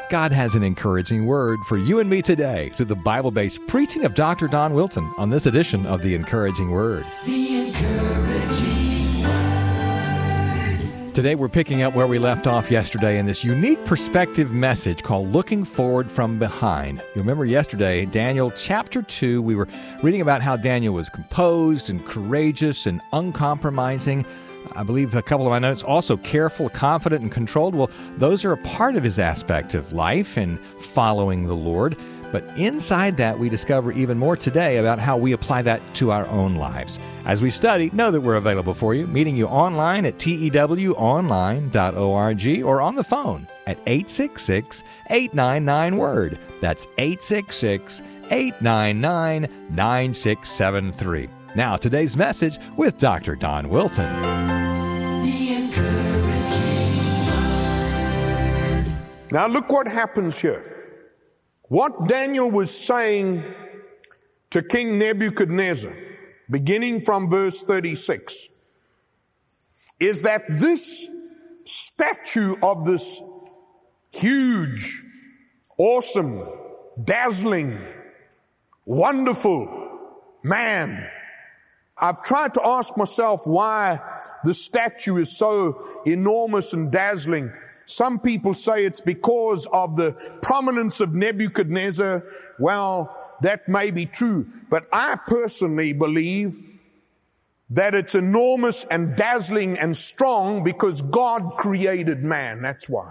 God has an encouraging word for you and me today through the Bible-based preaching of Dr. Don Wilson on this edition of The Encouraging Word. The Encouraging Word. Today we're picking up where we left off yesterday in this unique perspective message called Looking Forward from Behind. You remember yesterday, Daniel chapter 2, we were reading about how Daniel was composed and courageous and uncompromising. I believe a couple of my notes, also careful, confident, and controlled. Well, those are a part of his aspect of life and following the Lord. But inside that, we discover even more today about how we apply that to our own lives. As we study, know that we're available for you, meeting you online at tewonline.org or on the phone at 866-899-WORD. That's 866-899-9673. Now, today's message with Dr. Don Wilson. The Encouraging Word. Now look what happens here. What Daniel was saying to King Nebuchadnezzar, beginning from verse 36, is that this statue of this huge, awesome, dazzling, wonderful man. I've tried to ask myself why the statue is so enormous and dazzling. Some people say it's because of the prominence of Nebuchadnezzar. Well, that may be true. But I personally believe that it's enormous and dazzling and strong because God created man. That's why.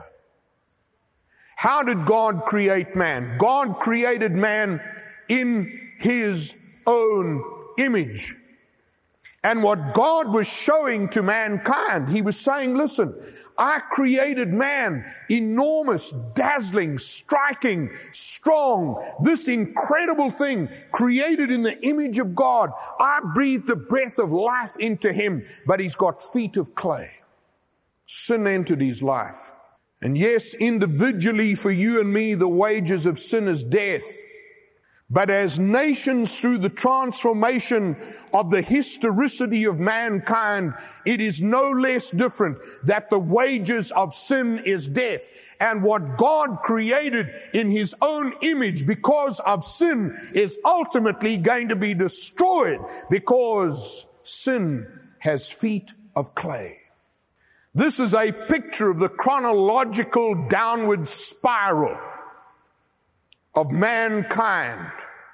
How did God create man? God created man in His own image. And what God was showing to mankind, He was saying, listen, I created man, enormous, dazzling, striking, strong, this incredible thing created in the image of God. I breathed the breath of life into him, but he's got feet of clay. Sin entered his life. And yes, individually for you and me, the wages of sin is death. But as nations, through the transformation of the historicity of mankind, it is no less different that the wages of sin is death. And what God created in His own image because of sin is ultimately going to be destroyed because sin has feet of clay. This is a picture of the chronological downward spiral of mankind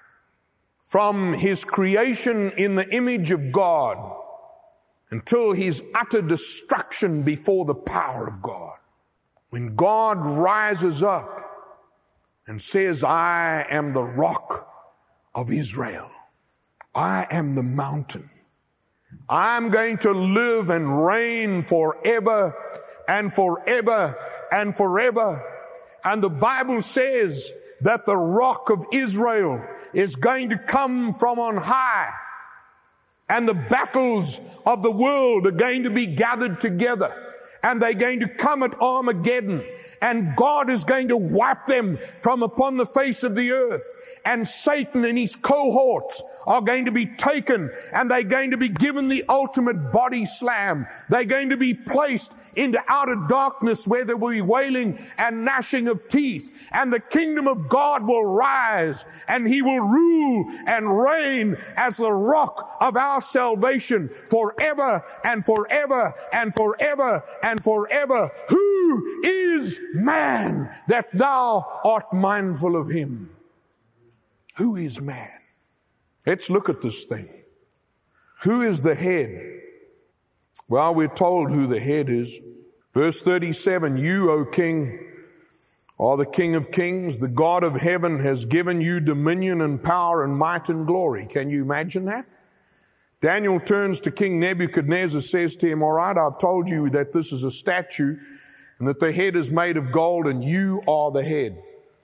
from his creation in the image of God until his utter destruction before the power of God. When God rises up and says, I am the rock of Israel. I am the mountain. I'm going to live and reign forever and forever and forever. And the Bible says that the rock of Israel is going to come from on high. And the battles of the world are going to be gathered together. And they're going to come at Armageddon. And God is going to wipe them from upon the face of the earth. And Satan and his cohorts are going to be taken and they're going to be given the ultimate body slam. They're going to be placed into outer darkness where there will be wailing and gnashing of teeth. And the kingdom of God will rise and He will rule and reign as the rock of our salvation forever and forever and forever and forever. Who is man that thou art mindful of him? Who is man? Let's look at this thing. Who is the head? Well, we're told who the head is. Verse 37, you, O King, are the King of kings. The God of heaven has given you dominion and power and might and glory. Can you imagine that? Daniel turns to King Nebuchadnezzar, says to him, all right, I've told you that this is a statue and that the head is made of gold and you are the head.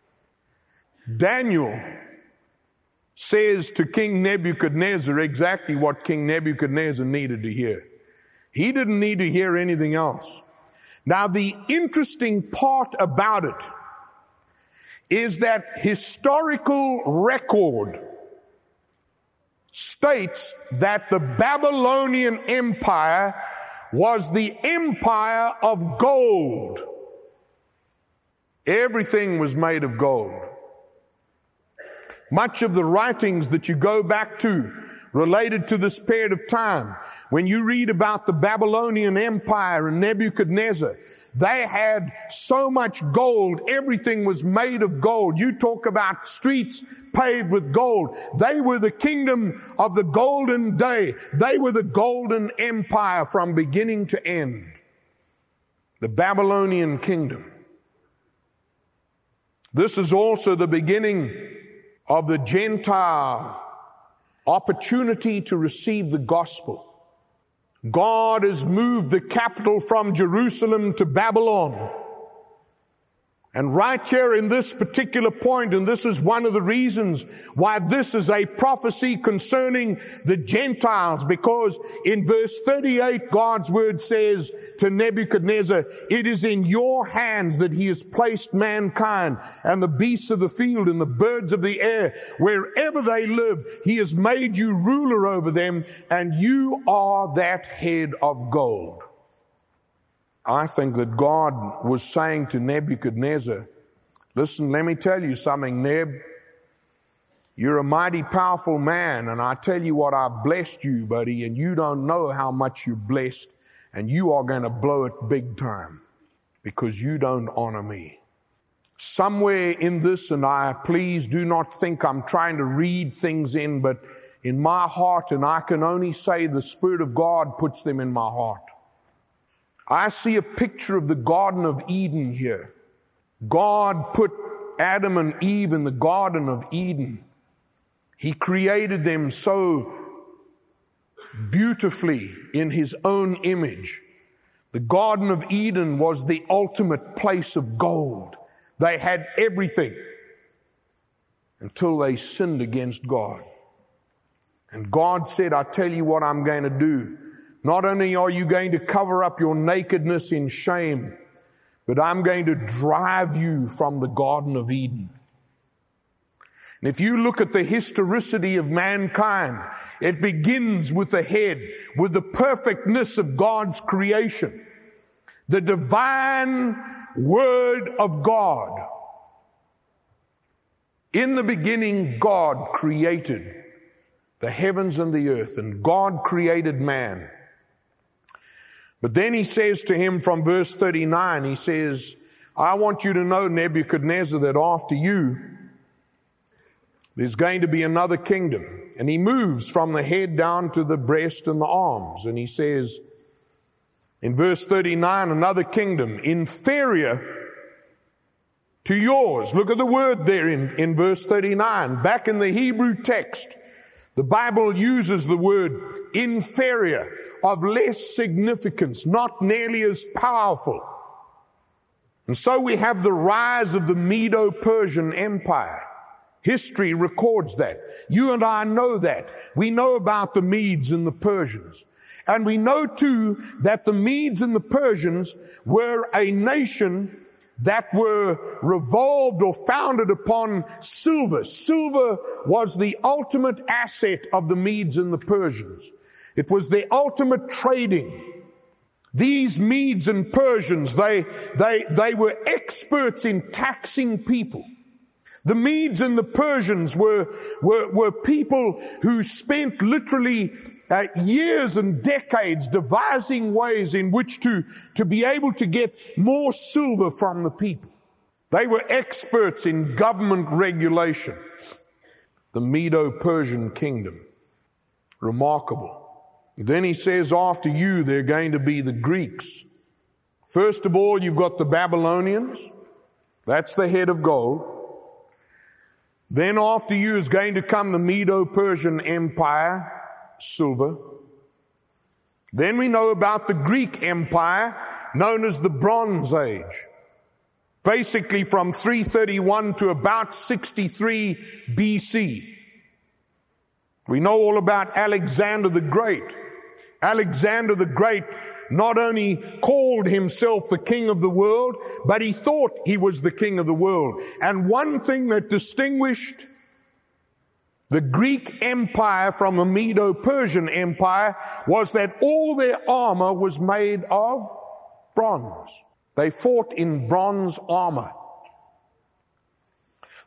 Daniel says to King Nebuchadnezzar exactly what King Nebuchadnezzar needed to hear. He didn't need to hear anything else. Now, the interesting part about it is that historical record states that the Babylonian Empire was the empire of gold. Everything was made of gold. Much of the writings that you go back to related to this period of time, when you read about the Babylonian Empire and Nebuchadnezzar, they had so much gold, everything was made of gold. You talk about streets paved with gold. They were the kingdom of the golden day. They were the golden empire from beginning to end. The Babylonian kingdom. This is also the beginning of the Gentile opportunity to receive the gospel. God has moved the capital from Jerusalem to Babylon. And right here in this particular point, and this is one of the reasons why this is a prophecy concerning the Gentiles, because in verse 38, God's word says to Nebuchadnezzar, it is in your hands that he has placed mankind and the beasts of the field and the birds of the air. Wherever they live, he has made you ruler over them, and you are that head of gold. I think that God was saying to Nebuchadnezzar, listen, let me tell you something, Neb. You're a mighty powerful man, and I tell you what, I've blessed you, buddy, and you don't know how much you're blessed, and you are going to blow it big time because you don't honor me. Somewhere in this, and please do not think I'm trying to read things in, but in my heart, and I can only say the Spirit of God puts them in my heart. I see a picture of the Garden of Eden here. God put Adam and Eve in the Garden of Eden. He created them so beautifully in His own image. The Garden of Eden was the ultimate place of gold. They had everything until they sinned against God. And God said, I tell you what I'm going to do. Not only are you going to cover up your nakedness in shame, but I'm going to drive you from the Garden of Eden. And if you look at the historicity of mankind, it begins with the head, with the perfectness of God's creation. The divine Word of God. In the beginning, God created the heavens and the earth, and God created man. But then he says to him from verse 39, he says, I want you to know, Nebuchadnezzar, that after you, there's going to be another kingdom. And he moves from the head down to the breast and the arms. And he says, in verse 39, another kingdom inferior to yours. Look at the word there in verse 39. Back in the Hebrew text, the Bible uses the word inferior, of less significance, not nearly as powerful. And so we have the rise of the Medo-Persian Empire. History records that. You and I know that. We know about the Medes and the Persians. And we know too that the Medes and the Persians were a nation that were revolved or founded upon silver. Silver was the ultimate asset of the Medes and the Persians. It was the ultimate trading. These Medes and Persians, they were experts in taxing people. The Medes and the Persians were people who spent literally years and decades devising ways in which to be able to get more silver from the people. They were experts in government regulation. The Medo-Persian kingdom. Remarkable. Then he says, after you, they're going to be the Greeks. First of all, you've got the Babylonians. That's the head of gold. Then after you is going to come the Medo-Persian Empire, silver. Then we know about the Greek Empire, known as the Bronze Age. Basically from 331 to about 63 BC. We know all about Alexander the Great. Alexander the Great not only called himself the king of the world, but he thought he was the king of the world. And one thing that distinguished the Greek Empire from the Medo-Persian Empire was that all their armor was made of bronze. They fought in bronze armor.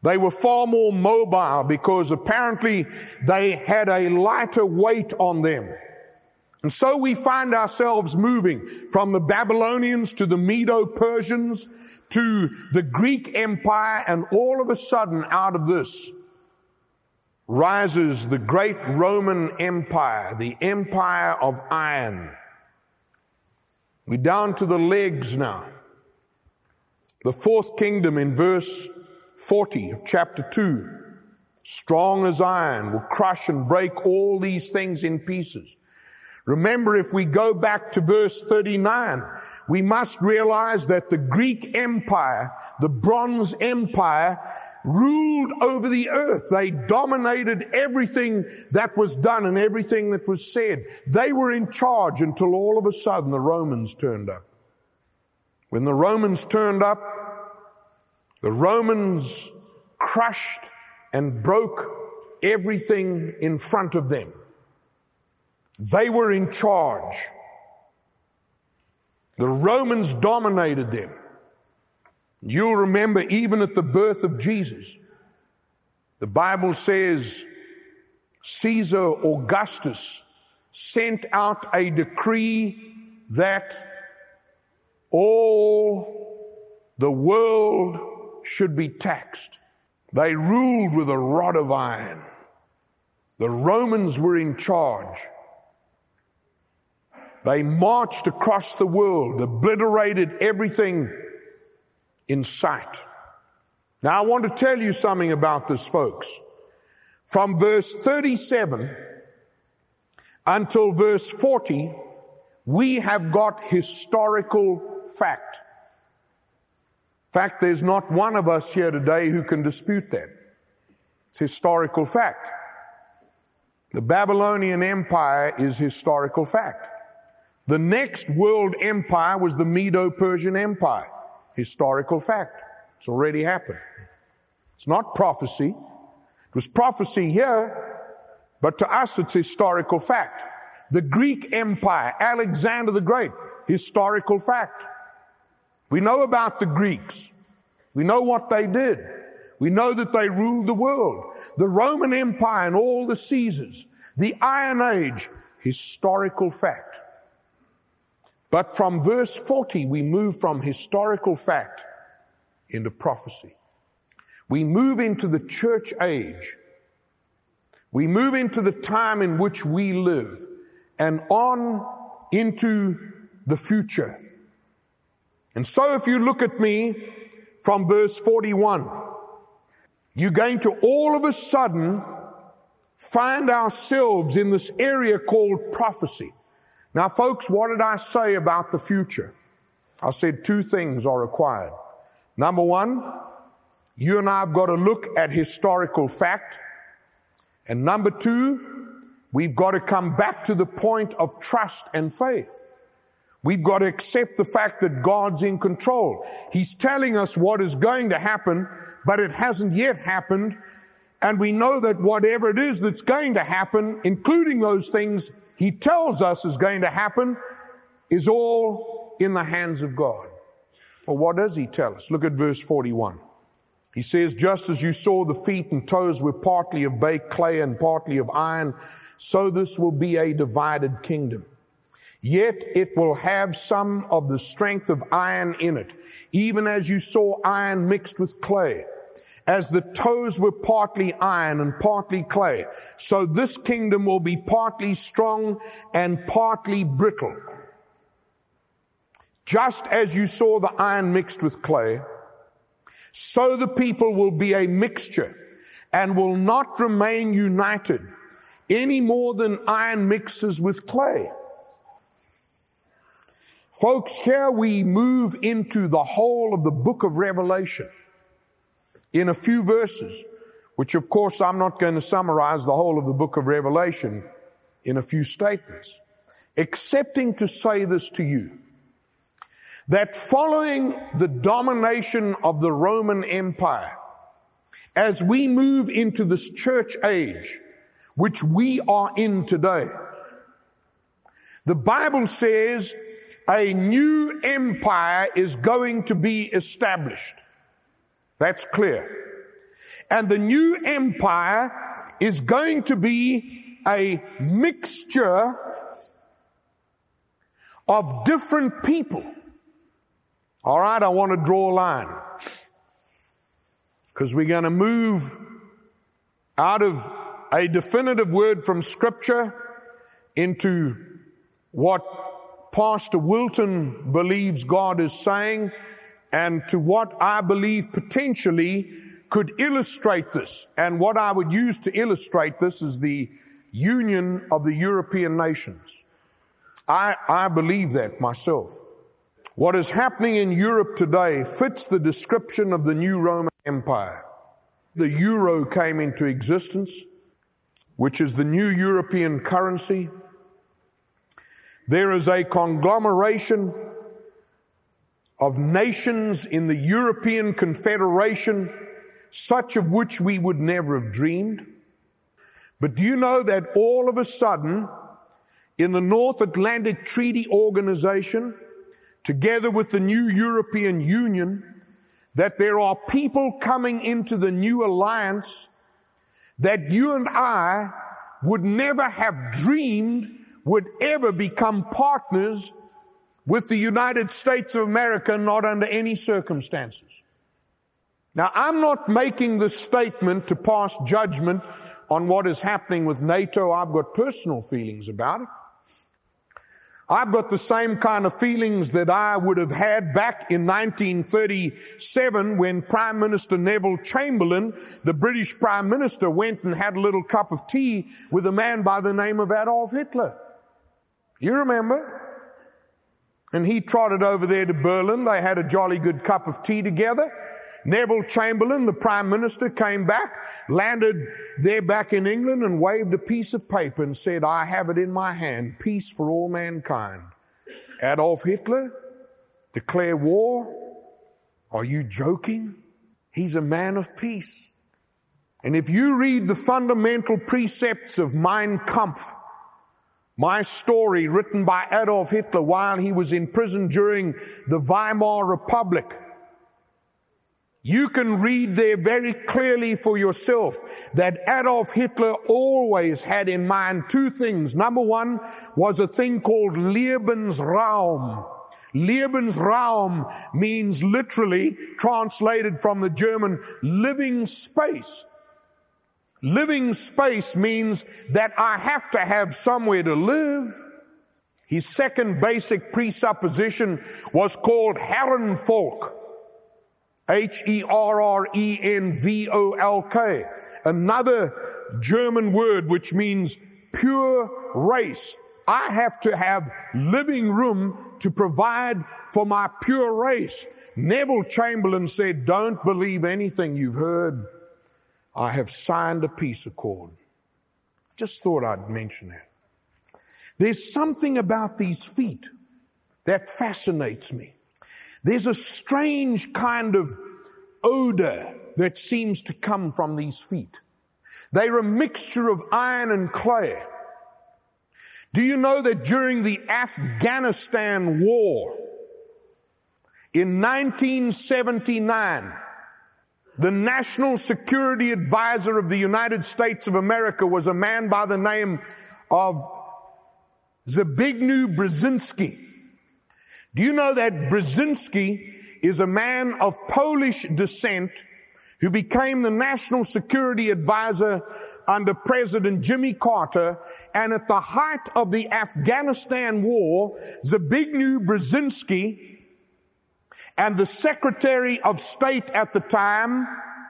They were far more mobile because apparently they had a lighter weight on them. And so we find ourselves moving from the Babylonians to the Medo-Persians to the Greek Empire, and all of a sudden out of this rises the great Roman Empire, the Empire of Iron. We're down to the legs now. The fourth kingdom in verse 40 of chapter 2, strong as iron, will crush and break all these things in pieces. Remember, if we go back to verse 39, we must realize that the Greek Empire, the Bronze Empire, ruled over the earth. They dominated everything that was done and everything that was said. They were in charge until all of a sudden the Romans turned up. When the Romans turned up, the Romans crushed and broke everything in front of them. They were in charge. The Romans dominated them. You'll remember even at the birth of Jesus, the Bible says Caesar Augustus sent out a decree that all the world should be taxed. They ruled with a rod of iron. The Romans were in charge. They marched across the world, obliterated everything in sight. Now I want to tell you something about this, folks. From verse 37 until verse 40, we have got historical fact. In fact, there's not one of us here today who can dispute that. It's historical fact. The Babylonian Empire is historical fact. The next world empire was the Medo-Persian Empire. Historical fact. It's already happened. It's not prophecy. It was prophecy here, but to us it's historical fact. The Greek Empire, Alexander the Great, historical fact. We know about the Greeks. We know what they did. We know that they ruled the world. The Roman Empire and all the Caesars. The Iron Age, historical fact. But from verse 40, we move from historical fact into prophecy. We move into the church age. We move into the time in which we live and on into the future. And so if you look at me from verse 41, you're going to all of a sudden find ourselves in this area called prophecy. Now, folks, what did I say about the future? I said two things are required. Number one, you and I have got to look at historical fact. And number two, we've got to come back to the point of trust and faith. We've got to accept the fact that God's in control. He's telling us what is going to happen, but it hasn't yet happened. And we know that whatever it is that's going to happen, including those things He tells us is going to happen, is all in the hands of God. Well, what does He tell us? Look at verse 41. He says, just as you saw the feet and toes were partly of baked clay and partly of iron, so this will be a divided kingdom. Yet it will have some of the strength of iron in it, even as you saw iron mixed with clay. As the toes were partly iron and partly clay, so this kingdom will be partly strong and partly brittle. Just as you saw the iron mixed with clay, so the people will be a mixture and will not remain united any more than iron mixes with clay. Folks, here we move into the whole of the book of Revelation in a few verses, which of course I'm not going to summarize the whole of the book of Revelation in a few statements, excepting to say this to you, that following the domination of the Roman Empire, as we move into this church age, which we are in today, the Bible says a new empire is going to be established. That's clear. And the new empire is going to be a mixture of different people. All right, I want to draw a line, because we're going to move out of a definitive word from Scripture into what Pastor Wilton believes God is saying, and to what I believe potentially could illustrate this. And what I would use to illustrate this is the union of the European nations. I believe that myself. What is happening in Europe today fits the description of the new Roman Empire. The euro came into existence, which is the new European currency. There is a conglomeration of nations in the European Confederation, such of which we would never have dreamed. But do you know that all of a sudden, in the North Atlantic Treaty Organization, together with the new European Union, that there are people coming into the new alliance that you and I would never have dreamed would ever become partners with the United States of America, not under any circumstances. Now, I'm not making this statement to pass judgment on what is happening with NATO. I've got personal feelings about it. I've got the same kind of feelings that I would have had back in 1937 when Prime Minister Neville Chamberlain, the British Prime Minister, went and had a little cup of tea with a man by the name of Adolf Hitler. You remember? And he trotted over there to Berlin. They had a jolly good cup of tea together. Neville Chamberlain, the Prime Minister, came back, landed there back in England and waved a piece of paper and said, "I have it in my hand, peace for all mankind." Adolf Hitler declare war? Are you joking? He's a man of peace. And if you read the fundamental precepts of Mein Kampf, my story written by Adolf Hitler while he was in prison during the Weimar Republic, you can read there very clearly for yourself that Adolf Hitler always had in mind two things. Number one was a thing called Lebensraum. Lebensraum means literally, translated from the German, living space. Living space means that I have to have somewhere to live. His second basic presupposition was called Herrenvolk. Herrenvolk, another German word which means pure race. I have to have living room to provide for my pure race. Neville Chamberlain said, "Don't believe anything you've heard. I have signed a peace accord." Just thought I'd mention that. There's something about these feet that fascinates me. There's a strange kind of odor that seems to come from these feet. They're a mixture of iron and clay. Do you know that during the Afghanistan war in 1979, the National Security Advisor of the United States of America was a man by the name of Zbigniew Brzezinski? Do you know that Brzezinski is a man of Polish descent who became the National Security Advisor under President Jimmy Carter, and at the height of the Afghanistan war, Zbigniew Brzezinski and the Secretary of State at the time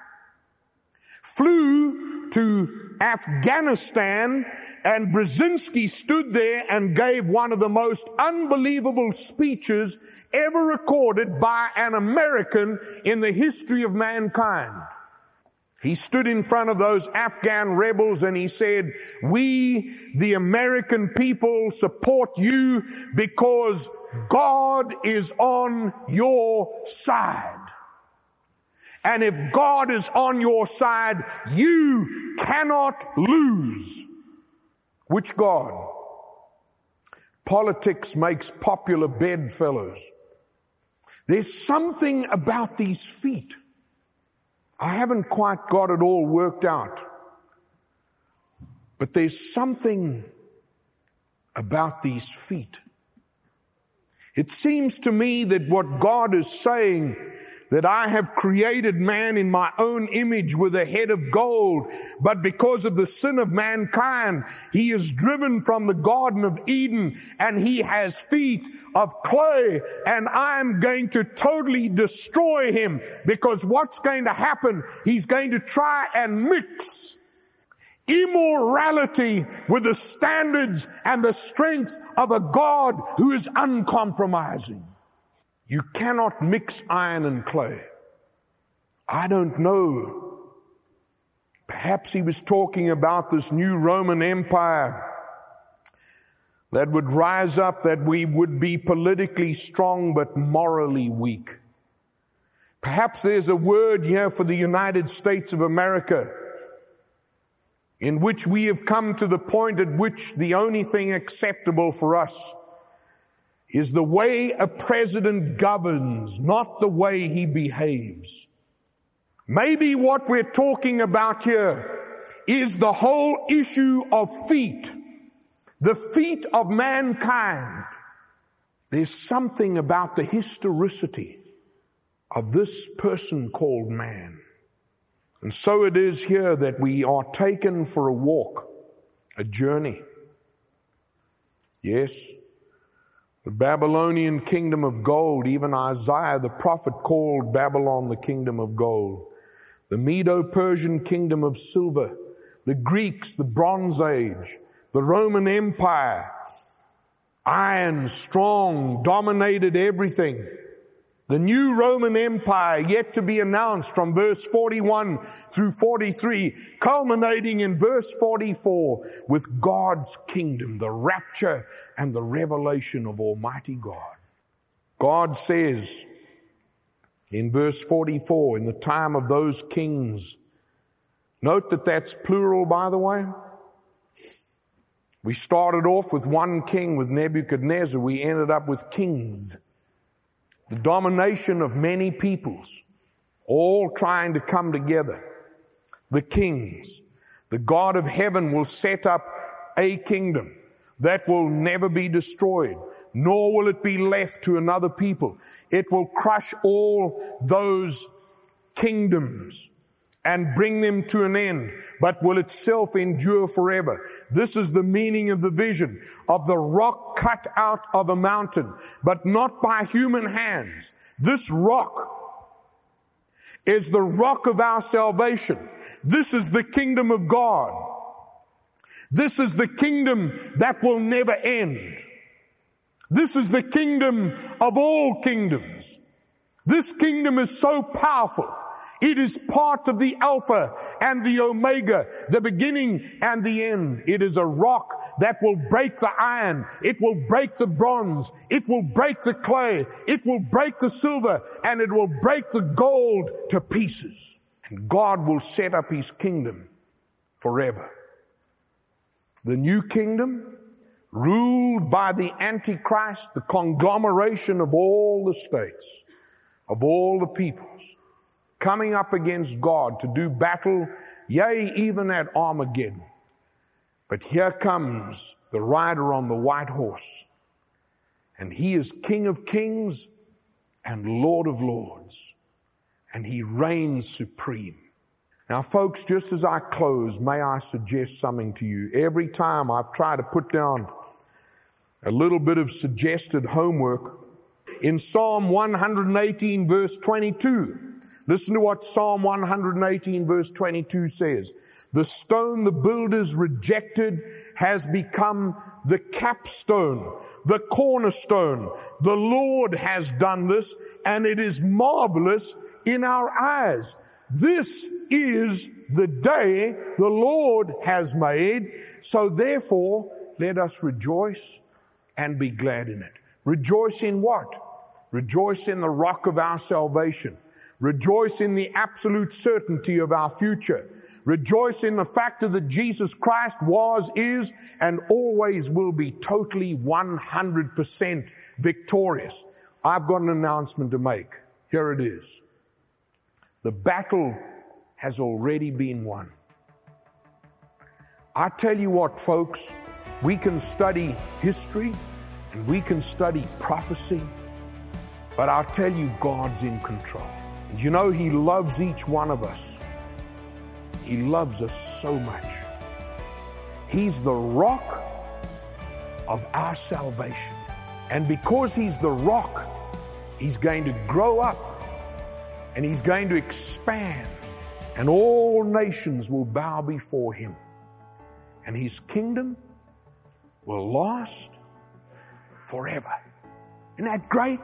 flew to Afghanistan, and Brzezinski stood there and gave one of the most unbelievable speeches ever recorded by an American in the history of mankind. He stood in front of those Afghan rebels and he said, "We, the American people, support you because God is on your side. And if God is on your side, you cannot lose." Which God? Politics makes popular bedfellows. There's something about these feet. I haven't quite got it all worked out. But there's something about these feet. It seems to me that what God is saying, that I have created man in my own image with a head of gold, but because of the sin of mankind, he is driven from the Garden of Eden and he has feet of clay, and I'm going to totally destroy him, because what's going to happen, he's going to try and mix immorality with the standards and the strength of a God who is uncompromising. You cannot mix iron and clay. I don't know. Perhaps he was talking about this new Roman Empire that would rise up, that we would be politically strong but morally weak. Perhaps there's a word here for the United States of America, in which we have come to the point at which the only thing acceptable for us is the way a president governs, not the way he behaves. Maybe what we're talking about here is the whole issue of feet, the feet of mankind. There's something about the historicity of this person called man. And so it is here that we are taken for a walk, a journey. Yes, the Babylonian kingdom of gold, even Isaiah the prophet called Babylon the kingdom of gold. The Medo-Persian kingdom of silver, the Greeks, the Bronze Age, the Roman Empire, iron, strong, dominated everything. The new Roman Empire yet to be announced from verse 41 through 43, culminating in verse 44 with God's kingdom, the rapture and the revelation of Almighty God. God says in verse 44, in the time of those kings, note that that's plural, by the way. We started off with one king, with Nebuchadnezzar. We ended up with kings. The domination of many peoples, all trying to come together. The kings. The God of heaven will set up a kingdom that will never be destroyed, nor will it be left to another people. It will crush all those kingdoms and bring them to an end, but will itself endure forever. This is the meaning of the vision of the rock cut out of a mountain, but not by human hands. This rock is the rock of our salvation. This is the kingdom of God. This is the kingdom that will never end. This is the kingdom of all kingdoms. This kingdom is so powerful. It is part of the Alpha and the Omega, the beginning and the end. It is a rock that will break the iron. It will break the bronze. It will break the clay. It will break the silver, and it will break the gold to pieces. And God will set up His kingdom forever. The new kingdom, ruled by the Antichrist, the conglomeration of all the states, of all the peoples, coming up against God to do battle, yea, even at Armageddon. But here comes the rider on the white horse, and he is King of kings and Lord of lords, and he reigns supreme. Now, folks, just as I close, may I suggest something to you. Every time I've tried to put down a little bit of suggested homework. In Psalm 118, verse 22, listen to what Psalm 118 verse 22 says. The stone the builders rejected has become the capstone, the cornerstone. The Lord has done this, and it is marvelous in our eyes. This is the day the Lord has made, so therefore let us rejoice and be glad in it. Rejoice in what? Rejoice in the rock of our salvation. Rejoice in the absolute certainty of our future. Rejoice in the fact that Jesus Christ was, is, and always will be totally 100% victorious. I've got an announcement to make. Here it is. The battle has already been won. I tell you what, folks, we can study history and we can study prophecy, but I'll tell you, God's in control. And you know, He loves each one of us. He loves us so much. He's the rock of our salvation. And because He's the rock, He's going to grow up and He's going to expand, and all nations will bow before Him. And His kingdom will last forever. Isn't that great?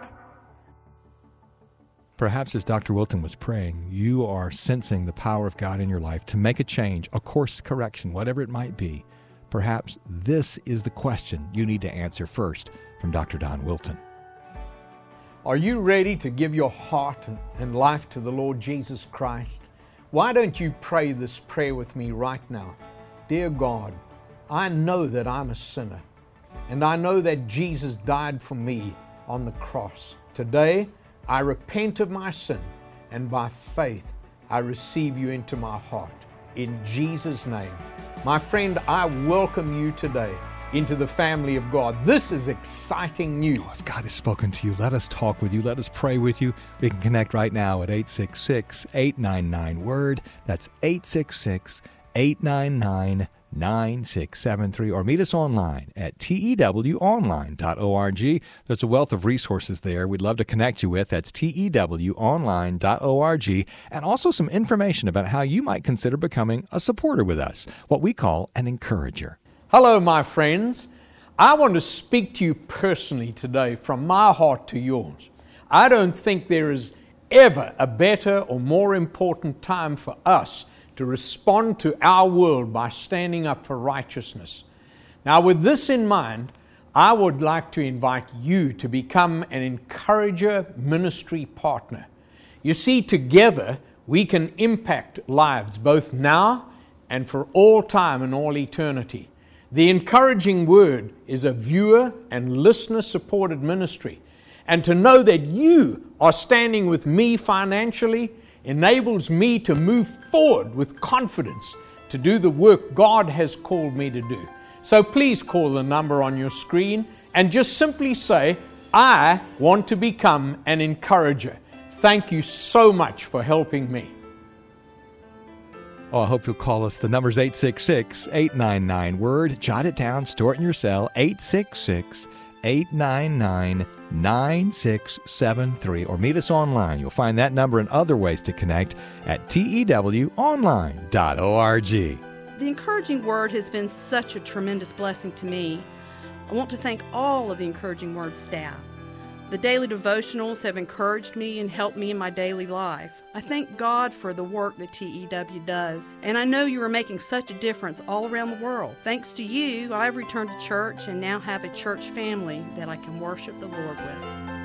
Perhaps as Dr. Wilton was praying, you are sensing the power of God in your life to make a change, a course correction, whatever it might be. Perhaps this is the question you need to answer first from Dr. Don Wilton. Are you ready to give your heart and life to the Lord Jesus Christ? Why don't you pray this prayer with me right now? Dear God, I know that I'm a sinner, and I know that Jesus died for me on the cross. Today, I repent of my sin, and by faith, I receive you into my heart. In Jesus' name. My friend, I welcome you today into the family of God. This is exciting news. If God has spoken to you, let us talk with you. Let us pray with you. We can connect right now at 866-899-WORD. That's 866-899-9673. Or meet us online at tewonline.org. There's a wealth of resources there we'd love to connect you with. That's tewonline.org. And also some information about how you might consider becoming a supporter with us, what we call an encourager. Hello, my friends. I want to speak to you personally today from my heart to yours. I don't think there is ever a better or more important time for us to respond to our world by standing up for righteousness. Now, with this in mind, I would like to invite you to become an encourager ministry partner. You see, together we can impact lives both now and for all time and all eternity. The Encouraging Word is a viewer and listener supported ministry. And to know that you are standing with me financially enables me to move forward with confidence to do the work God has called me to do. So please call the number on your screen and just simply say, I want to become an encourager. Thank you so much for helping me. Oh, I hope you'll call us. The number's 866-899-WORD. Jot it down, store it in your cell, 866-899-9673. Or meet us online. You'll find that number and other ways to connect at tewonline.org. The Encouraging Word has been such a tremendous blessing to me. I want to thank all of the Encouraging Word staff. The daily devotionals have encouraged me and helped me in my daily life. I thank God for the work that TEW does, and I know you are making such a difference all around the world. Thanks to you, I've returned to church and now have a church family that I can worship the Lord with.